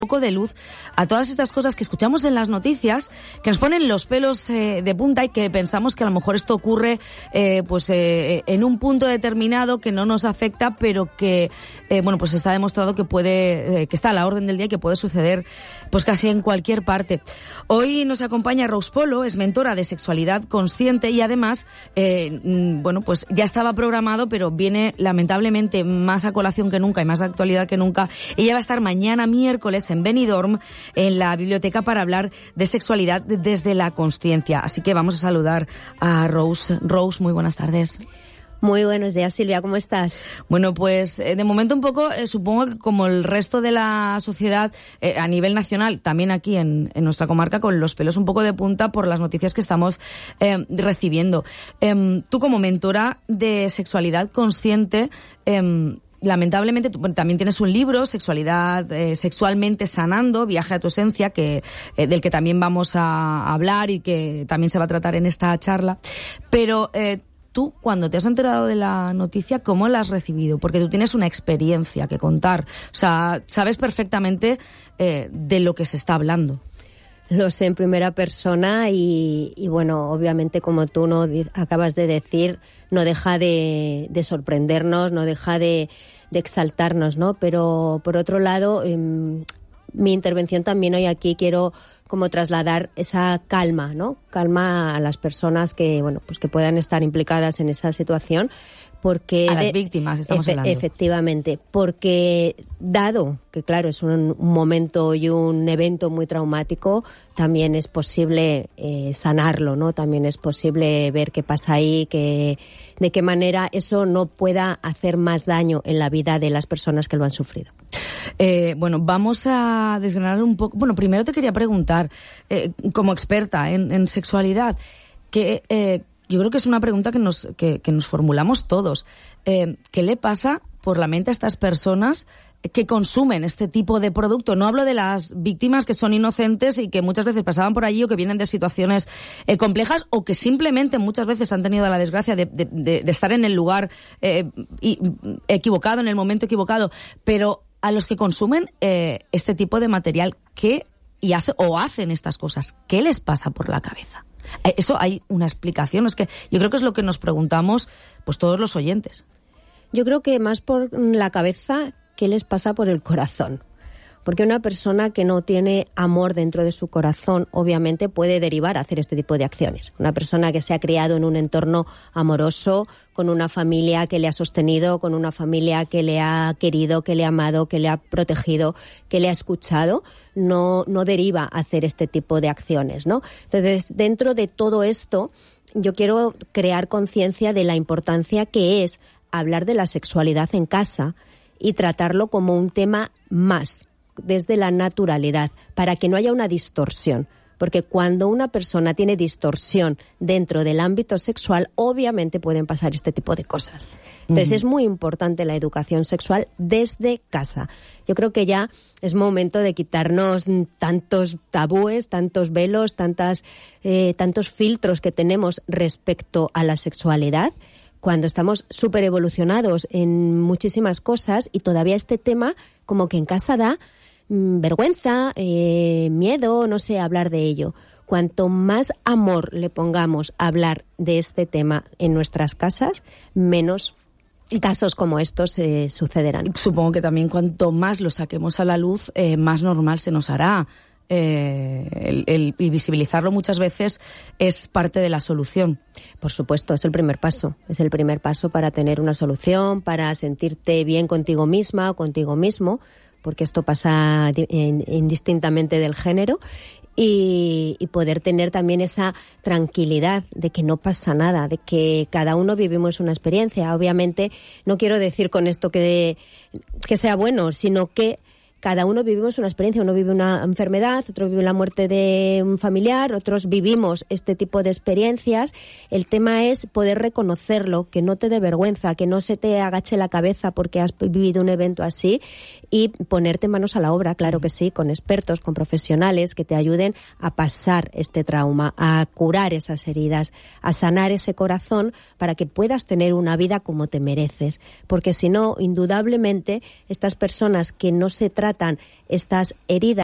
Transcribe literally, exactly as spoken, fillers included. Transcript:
poco de luz a todas estas cosas que escuchamos en las noticias, que nos ponen los pelos eh, de punta y que pensamos que a lo mejor esto ocurre eh, pues eh, en un punto determinado que no nos afecta, pero que eh, bueno pues está demostrado que puede eh, que está a la orden del día y que puede suceder pues casi en cualquier parte. Hoy nos acompaña Rose Polo, es mentora de sexualidad consciente y además eh, bueno pues ya estaba programado, pero viene lamentablemente más a colación que nunca y más de actualidad que nunca. Ella va a estar mañana miércoles en Benidorm, en la biblioteca, para hablar de sexualidad desde la consciencia. Así que vamos a saludar a Rose. Rose, muy buenas tardes. Muy buenos días, Silvia, ¿cómo estás? Bueno, pues eh, de momento un poco, eh, supongo que como el resto de la sociedad eh, a nivel nacional, también aquí en, en nuestra comarca, con los pelos un poco de punta por las noticias que estamos eh, recibiendo. Eh, tú como mentora de sexualidad consciente, eh, lamentablemente tú también tienes un libro, Sexualidad, eh, Sexualmente Sanando, Viaje a tu Esencia, que eh, del que también vamos a hablar y que también se va a tratar en esta charla. Pero eh, tú, cuando te has enterado de la noticia, ¿cómo la has recibido? Porque tú tienes una experiencia que contar. O sea, sabes perfectamente eh, de lo que se está hablando. Lo sé en primera persona y, y bueno, obviamente como tú no acabas de decir, no deja de, de sorprendernos, no deja de, de exaltarnos, ¿no? Pero por otro lado, eh, mi intervención también hoy aquí quiero como trasladar esa calma, ¿no? Calma a las personas que, bueno, pues que puedan estar implicadas en esa situación. Porque a las de, víctimas estamos efe, hablando. Efectivamente, porque dado que claro es un, un momento y un evento muy traumático, también es posible eh, sanarlo, ¿no? También es posible ver qué pasa ahí, que de qué manera eso no pueda hacer más daño en la vida de las personas que lo han sufrido. Eh, bueno, vamos a desgranar un poco. Bueno, primero te quería preguntar, eh, como experta en, en sexualidad, que eh, yo creo que es una pregunta que nos que, que nos formulamos todos. Eh, ¿Qué le pasa por la mente a estas personas que consumen este tipo de producto? No hablo de las víctimas que son inocentes y que muchas veces pasaban por allí o que vienen de situaciones eh, complejas o que simplemente muchas veces han tenido la desgracia de, de, de, de estar en el lugar eh, y, equivocado, en el momento equivocado. Pero a los que consumen eh, este tipo de material, ¿qué y hace, o hacen estas cosas? ¿Qué les pasa por la cabeza? Eso hay una explicación. Es que yo creo que es lo que nos preguntamos pues todos los oyentes. Yo creo que más por la cabeza, ¿qué les pasa por el corazón? Porque una persona que no tiene amor dentro de su corazón, obviamente puede derivar a hacer este tipo de acciones. Una persona que se ha criado en un entorno amoroso, con una familia que le ha sostenido, con una familia que le ha querido, que le ha amado, que le ha protegido, que le ha escuchado, no, no deriva a hacer este tipo de acciones, ¿no? Entonces, dentro de todo esto, yo quiero crear conciencia de la importancia que es hablar de la sexualidad en casa y tratarlo como un tema más, desde la naturalidad, para que no haya una distorsión. Porque cuando una persona tiene distorsión dentro del ámbito sexual, obviamente pueden pasar este tipo de cosas. Entonces, uh-huh. es muy importante la educación sexual desde casa. Yo creo que ya es momento de quitarnos tantos tabúes, tantos velos, tantas, eh, tantos filtros que tenemos respecto a la sexualidad, cuando estamos súper evolucionados en muchísimas cosas y todavía este tema como que en casa da vergüenza, eh, miedo, no sé, hablar de ello. Cuanto más amor le pongamos a hablar de este tema en nuestras casas, menos casos como estos eh, sucederán. Supongo que también cuanto más lo saquemos a la luz, eh, más normal se nos hará. Eh, el, el, y visibilizarlo muchas veces es parte de la solución. Por supuesto, es el primer paso. Es el primer paso para tener una solución, para sentirte bien contigo misma o contigo mismo, porque esto pasa indistintamente del género, y, y poder tener también esa tranquilidad de que no pasa nada, de que cada uno vivimos una experiencia. Obviamente, no quiero decir con esto que, que sea bueno, sino que cada uno vivimos una experiencia. Uno vive una enfermedad, otro vive la muerte de un familiar, otros vivimos este tipo de experiencias. El tema es poder reconocerlo, que no te dé vergüenza, que no se te agache la cabeza porque has vivido un evento así, y ponerte manos a la obra, claro que sí, con expertos, con profesionales que te ayuden a pasar este trauma, a curar esas heridas, a sanar ese corazón para que puedas tener una vida como te mereces. Porque si no, indudablemente, estas personas que no se tratan tratan estas heridas